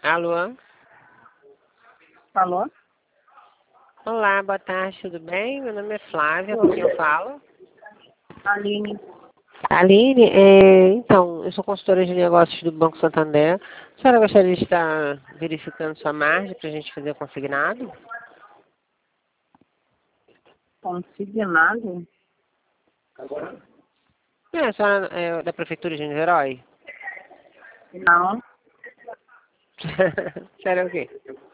Alô? Alô? Olá, boa tarde, tudo bem? Meu nome é Flávia, com quem eu falo? Aline. Aline, então, eu sou consultora de negócios do Banco Santander. A senhora gostaria de estar verificando sua margem para a gente fazer o consignado? Consignado? A senhora é da Prefeitura de Niterói? Não. Sério o quê?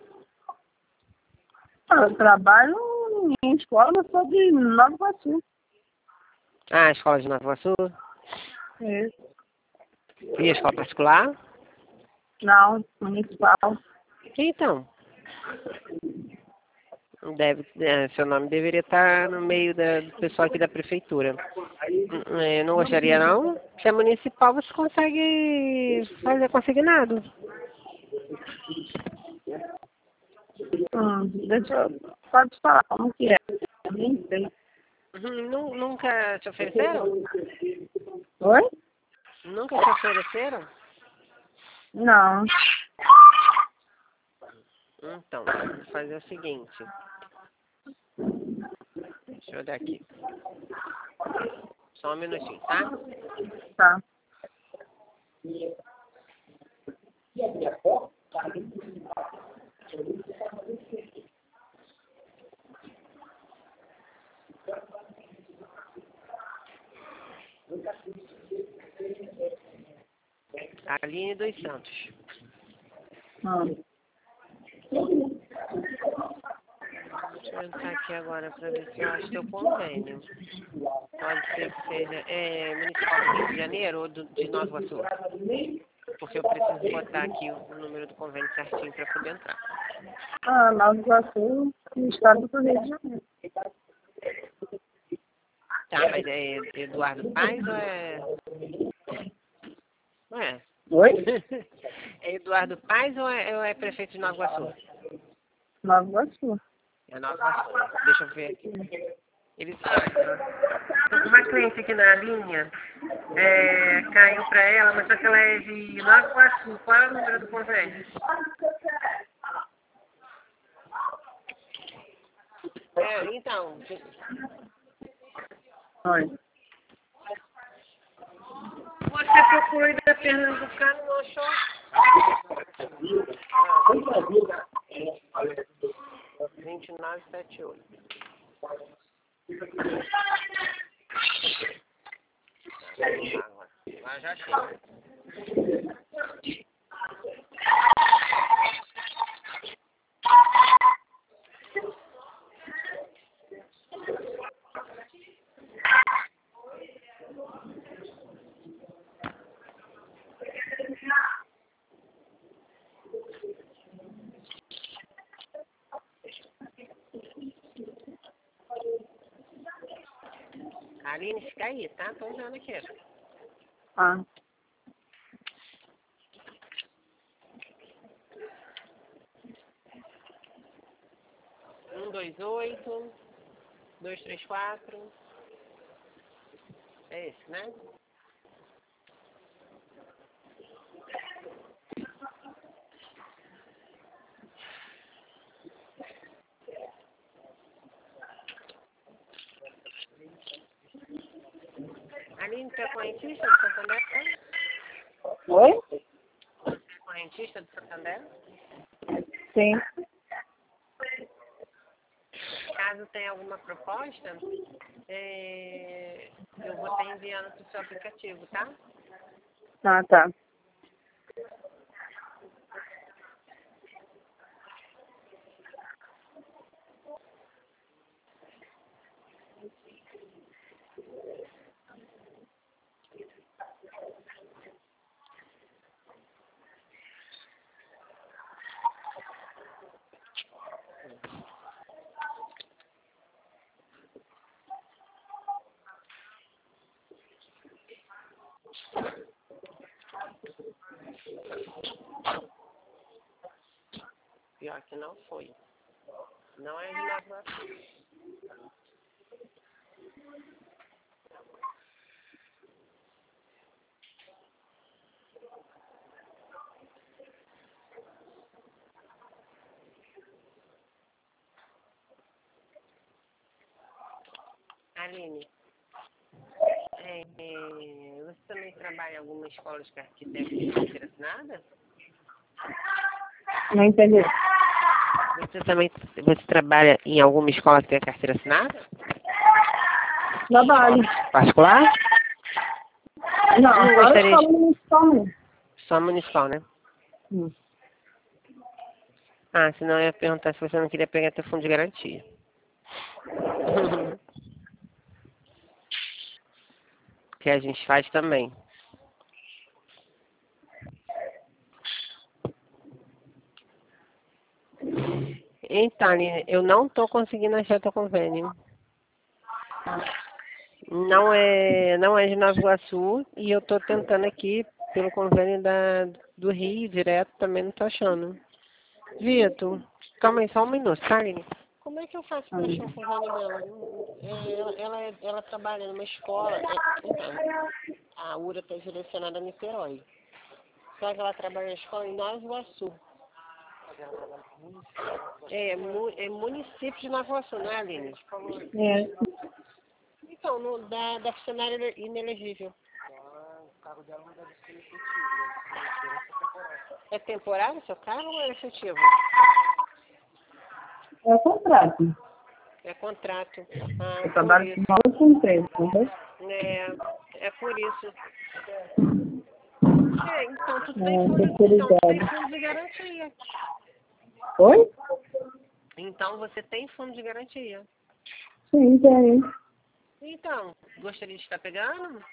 Eu trabalho em escola, mas sou de Nova Iguaçu. Ah, a escola de Nova Iguaçu? Isso. E a escola particular? Não, municipal. Então, seu nome deveria estar no meio do pessoal aqui da Prefeitura. Não gostaria não? Se é municipal, você consegue fazer consignado. Deixa eu... Pode falar como que é. Eu nem sei. Nunca te ofereceram? Oi? Nunca te ofereceram? Não. Então, vamos fazer o seguinte. Deixa eu olhar aqui. Só um minutinho, tá? Tá. Aline dos Santos. Deixa eu entrar aqui agora para ver se eu acho teu convênio. Pode ser que seja municipal do Rio de Janeiro ou de Nova Iguaçu. Porque eu preciso botar aqui o número do convênio certinho para poder entrar. Nova Iguaçu, no estado do Rio de Janeiro. Tá, mas é Eduardo Paes ou é... Não é? Oi? É Eduardo Paes ou é prefeito de Nova Iguaçu? Nova Iguaçu. É Nova Iguaçu, né? Deixa eu ver aqui. Ele uma cliente aqui na linha, caiu para ela, mas só que ela é de Nova Iguaçu. Qual é o número do convênio? Então, Oi. você procurou ir da Pernambucana, não achou? 2978. Agora já chega. Aline, fica aí, tá? Tô usando aqui. 128 234. É esse, né? Aline, tu é correntista do Santander? Oi? Você é correntista do Santander? Sim. Caso tenha alguma proposta, eu vou estar enviando para o seu aplicativo, tá? Tá. Pior que não foi. Não é de Nova Iguaçu. Aline, você também trabalha em alguma escola que deve ser assinada? Não entendi. Você trabalha em alguma escola que tem carteira assinada? Trabalho. Particular? Não, gostaria só municipal mesmo. Só municipal, né? Ah, senão eu ia perguntar se você não queria pegar teu fundo de garantia. Que a gente faz também. Então, Aline, eu não tô conseguindo achar teu convênio. Não é de Nova Iguaçu e eu tô tentando aqui pelo convênio do Rio direto, também não tô achando. Vitor, calma aí só um minuto, tá, Aline? Como é que eu faço para achar o convênio dela? Ela trabalha numa escola. Então, a URA está direcionada a Niterói. Só que ela trabalha na escola em Nova Iguaçu. É município de Nova Iguaçu, não é, Aline? É. Então, da funcionária inelegível. O cargo dela não deve ser efetivo, é temporário seu cargo ou é efetivo? É contrato. É contrato. Eu trabalho com outra empresa, entendeu? É por isso. Então tu tem Terceirizado. fundo de garantia. Oi? Então você tem fundo de garantia. Sim, tem. Então, gostaria de estar pegando?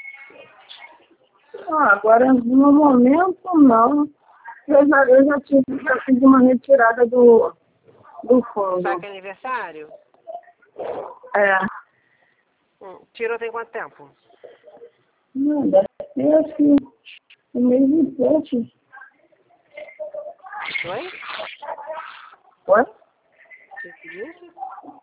Agora, no momento, não. Eu já fiz uma retirada do fundo. Saque aniversário? É. Tirou tem quanto tempo? Não, deve ser assim, um mês e pouco. Oi? Oi? O que disse?